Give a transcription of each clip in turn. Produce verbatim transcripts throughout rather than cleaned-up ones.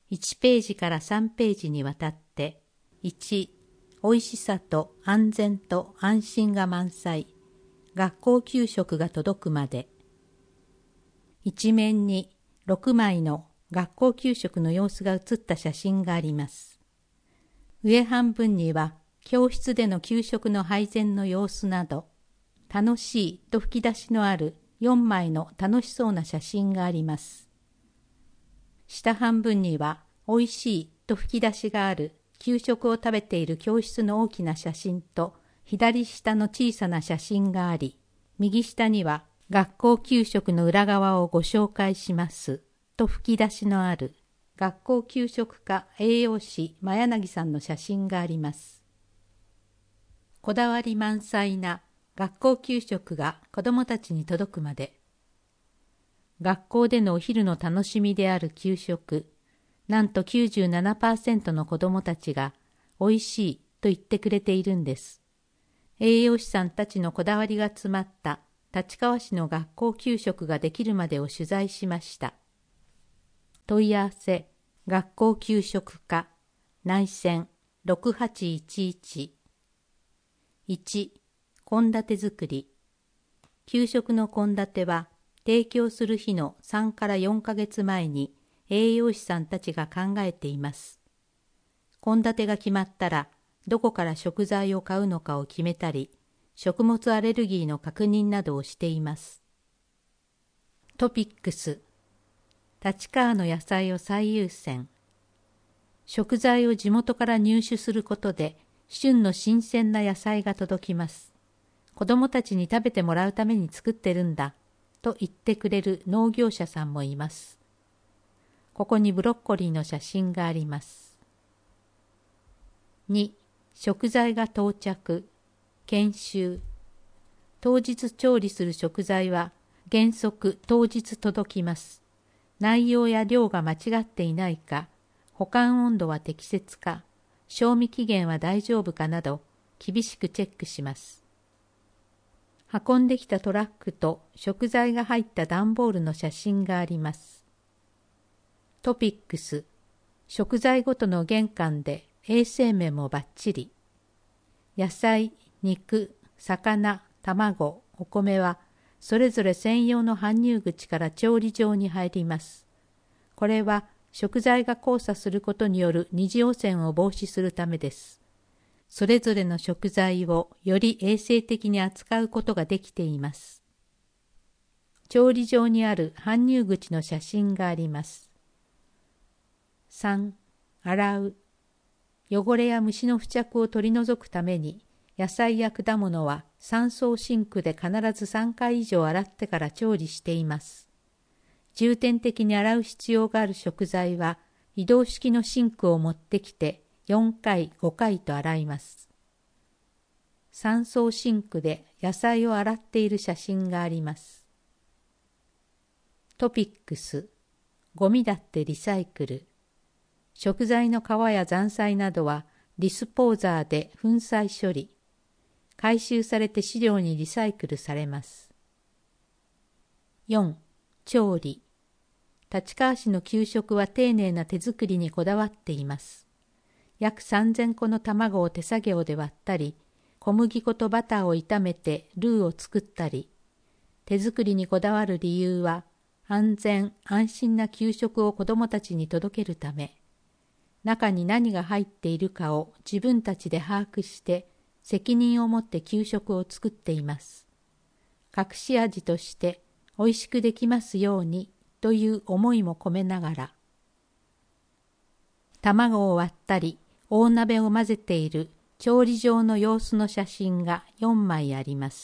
いちページからさんページにわたって、いち、美味しさと安全と安心が満載、学校給食が届くまで。一面にろくまいの学校給食の様子が写った写真があります。上半分には教室での給食の配膳の様子など、楽しいと吹き出しのあるよんまいの楽しそうな写真があります。下半分にはおいしいと吹き出しがある給食を食べている教室の大きな写真と左下の小さな写真があり、右下には学校給食の裏側をご紹介しますと吹き出しのある学校給食課栄養士真柳さんの写真があります。こだわり満載な学校給食が子どもたちに届くまで。学校でのお昼の楽しみである給食、なんと きゅうじゅうななパーセント の子どもたちがおいしいと言ってくれているんです。栄養士さんたちのこだわりが詰まった立川市の学校給食ができるまでを取材しました。問い合わせ、学校給食課、内線ろくはちいちいち。いち、献立作り。給食の献立は提供する日のさんからよんかげつまえに栄養士さんたちが考えています。献立が決まったら、どこから食材を買うのかを決めたり、食物アレルギーの確認などをしています。トピックス。立川の野菜を最優先。食材を地元から入手することで、旬の新鮮な野菜が届きます。子供たちに食べてもらうために作ってるんだ、と言ってくれる農業者さんもいます。ここにブロッコリーの写真があります。に、食材が到着。研修。当日調理する食材は原則当日届きます。内容や量が間違っていないか、保管温度は適切か、賞味期限は大丈夫かなど厳しくチェックします。運んできたトラックと食材が入った段ボールの写真があります。トピックス。食材ごとの玄関で衛生面もバッチリ。野菜、肉、魚、卵、お米はそれぞれ専用の搬入口から調理場に入ります。これは食材が交差することによる二次汚染を防止するためです。それぞれの食材をより衛生的に扱うことができています。調理場にある搬入口の写真があります。さん. 洗う。汚れや虫の付着を取り除くために、野菜や果物は三層シンクで必ずさんかい以上洗ってから調理しています。重点的に洗う必要がある食材は、移動式のシンクを持ってきてよんかい、ごかいと洗います。三層シンクで野菜を洗っている写真があります。トピックス。ゴミだってリサイクル。食材の皮や残菜などはディスポーザーで粉砕処理。回収されて飼料にリサイクルされます。よん. 調理。立川市の給食は丁寧な手作りにこだわっています。約さんぜんこの卵を手作業で割ったり、小麦粉とバターを炒めてルーを作ったり、手作りにこだわる理由は、安全・安心な給食を子どもたちに届けるため、中に何が入っているかを自分たちで把握して責任を持って給食を作っています。隠し味としておいしくできますようにという思いも込めながら、卵を割ったり大鍋を混ぜている調理場の様子の写真がよんまいあります。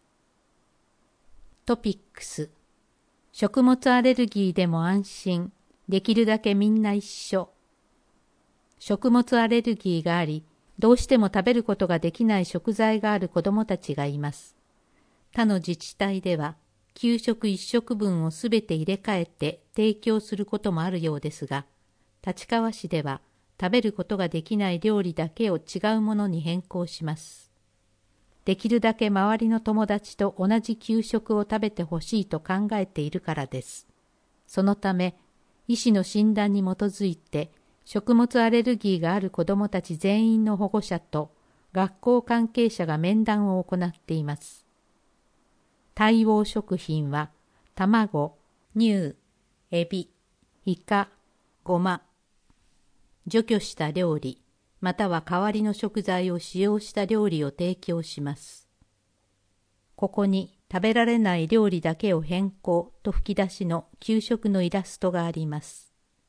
トピックス。食物アレルギーでも安心、できるだけみんな一緒。食物アレルギーがあり、どうしても食べることができない食材がある子どもたちがいます。他の自治体では、給食一食分をすべて入れ替えて提供することもあるようですが、立川市では食べることができない料理だけを違うものに変更します。できるだけ周りの友達と同じ給食を食べてほしいと考えているからです。そのため、 医師の診断に基づいて食物アレルギーがある子どもたち全員の保護者と学校関係者が面談を行っています。対応食品は卵、乳、エビ、イカ、ごま、除去した料理、または代わりの食材を使用した料理を提供します。ここに食べられない料理だけを変更と吹き出しの給食のイラストがあります。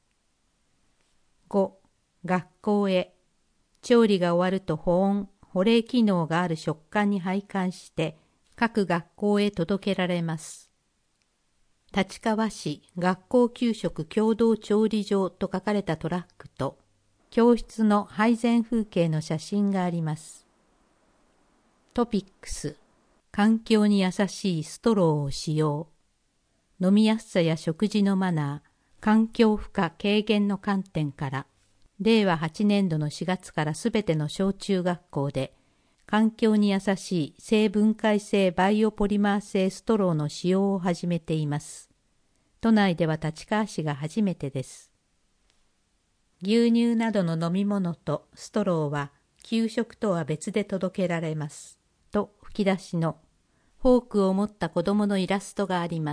ご. 学校へ。調理が終わると保温、保冷機能がある食管に配管して各学校へ届けられます。立川市学校給食共同調理場と書かれたトラックと教室の配膳風景の写真があります。トピックス。環境に優しいストローを使用。飲みやすさや食事のマナー、環境負荷軽減の観点から、れいわはちねんどのしがつからすべての小中学校で、環境に優しい性分解性バイオポリマー性ストローの使用を始めています。都内では立川市が初めてです。牛乳などの飲み物とストローは給食とは別で届けられます。と吹き出しのフォークを持った子供のイラストがあります。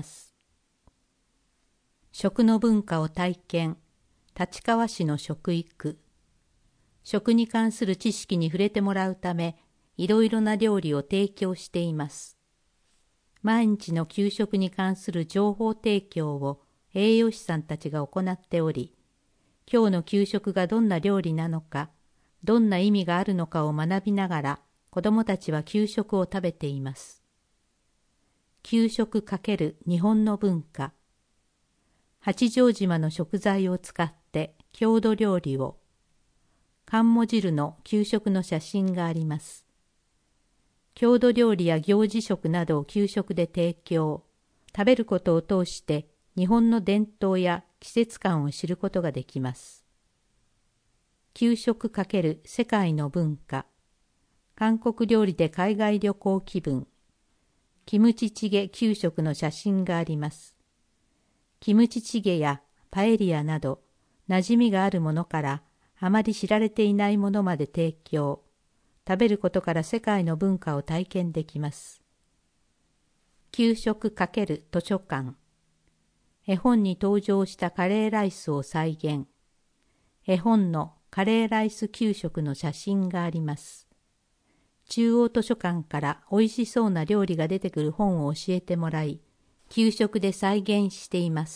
食の文化を体験、立川市の食育。食に関する知識に触れてもらうため、いろいろな料理を提供しています。毎日の給食に関する情報提供を栄養士さんたちが行っており、今日の給食がどんな料理なのか、どんな意味があるのかを学びながら、子どもたちは給食を食べています。給食×日本の文化。八丈島の食材を使って郷土料理を。寒も汁の給食の写真があります。郷土料理や行事食などを給食で提供。食べることを通して日本の伝統や季節感を知ることができます。給食×世界の文化。韓国料理で海外旅行気分。キムチチゲ給食の写真があります。キムチチゲやパエリアなど馴染みがあるものからあまり知られていないものまで提供。食べることから世界の文化を体験できます。給食×図書館。絵本に登場したカレーライスを再現。絵本のカレーライス給食の写真があります。中央図書館からおいしそうな料理が出てくる本を教えてもらい、給食で再現しています。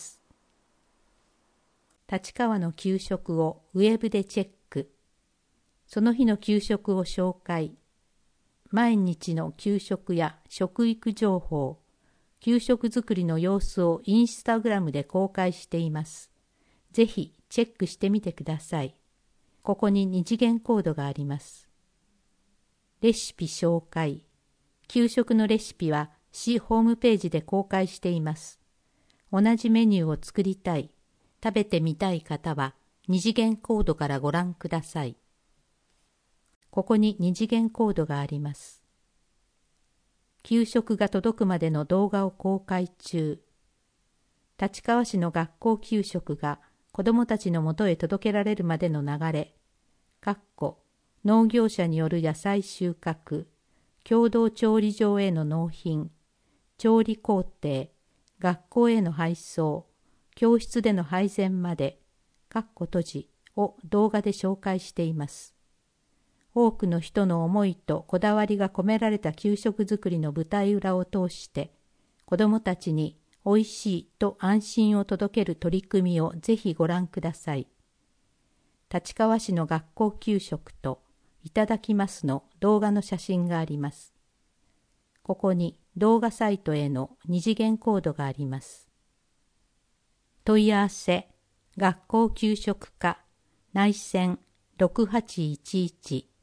立川の給食をウェブでチェック。その日の給食を紹介。毎日の給食や食育情報、給食作りの様子をインスタグラムで公開しています。ぜひチェックしてみてください。ここに二次元コードがあります。レシピ紹介。給食のレシピは市ホームページで公開しています。同じメニューを作りたい、食べてみたい方は二次元コードからご覧ください。ここに二次元コードがあります。給食が届くまでの動画を公開中。立川市の学校給食が子どもたちのもとへ届けられるまでの流れ、かっこ農業者による野菜収穫、共同調理場への納品、調理工程、学校への配送、教室での配膳まで、かっこ閉じを動画で紹介しています。多くの人の思いとこだわりが込められた給食作りの舞台裏を通して、子どもたちにおいしいと安心を届ける取り組みをぜひご覧ください。立川市の学校給食といただきますの動画の写真があります。ここに動画サイトへの二次元コードがあります。問い合わせ、学校給食課、内線ろくはちいちいち